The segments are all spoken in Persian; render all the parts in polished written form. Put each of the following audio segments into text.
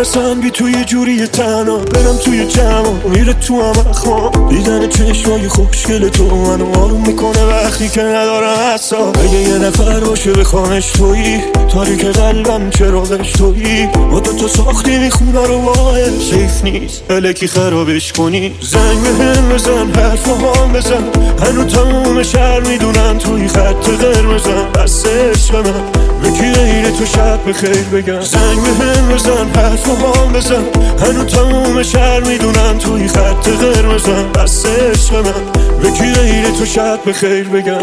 برسن بی توی جوری تنها برم توی جمع میره تو هم اخوام دیدن چشمای خوشگل تو منو آروم میکنه وقتی که ندارم اصلا اگه یه نفر باشه بخوامش تویی تاریک قلبم چراغش تویی با تو ساختیم خونه رو باید سیف نیست الکی خرابش کنی زنگ بهم بزن حرف هم بزن هنو تموم شهر میدونن توی خط قرمزم بس عشق من یکی غیر تو شب بخیر بگم زنگ بهم بزن حرف هم بزن هنو تموم شهر میدونن توی خط قرمزم بس عشق من یکی غیر تو شب بخیر بگم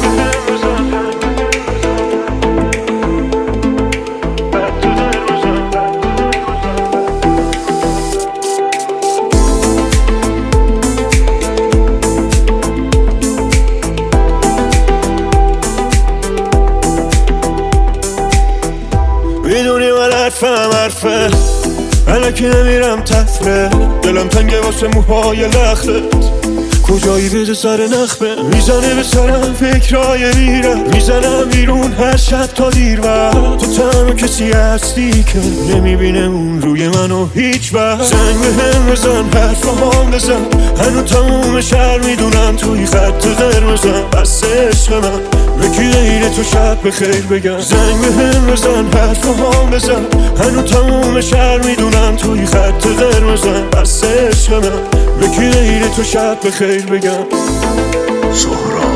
میدونی من حرفه الکی نمیرم تفره دلم تنگه واسه موهای لختت کجایی بده سر نخمه میزنه به سرم فکرهای میرم میزنم بیرون هر شب تا دیر وقت تو تنها کسی هستی که نمیبینه اون روی منو هیچ وقت زنگ بهم بزن حرف هم بزن هنو تموم شهر میدونن توی خط قرمزم بس عشق من یکی غیر تو شب بخیر بگم زنگ بهم بزن حرف هم بزن هنو تموم شهر میدونن توی خط قرمزم بس عشق من یکی غیر تو شب بخیر بگم سهراب